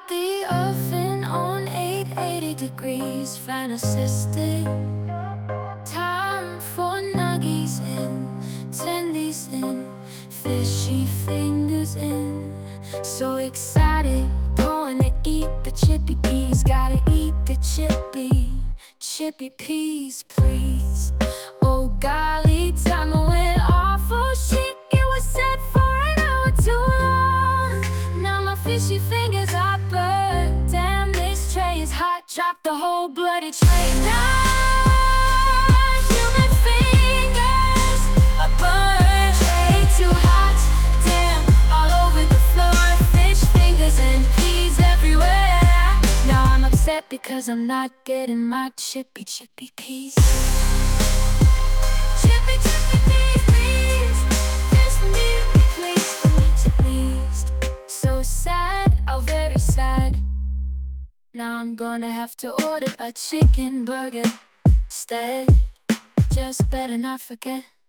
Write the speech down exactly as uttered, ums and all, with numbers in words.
Got the oven on eight eighty degrees, fan assisted. Time for nuggies in, tendies in, fishy fingers in. So excited, going to eat the chippy peas. Gotta eat the chippy, chippy peas, please. Oh golly, time went awful chic. It was set for an hour too long. Now my fishy fingers are burnt. Damn, this tray is hot. Drop the whole bloody tray now. Human fingers are burnt. Tray too hot. Damn, all over the floor. Fish fingers and peas everywhere. Now I'm upset because I'm not getting my chippy chippy peas. Chippy chippy peas, please. Just for me to be pleased, for me to please. So sad, oh very sad. Now I'm gonna have to order a chicken burger instead. Just better not forget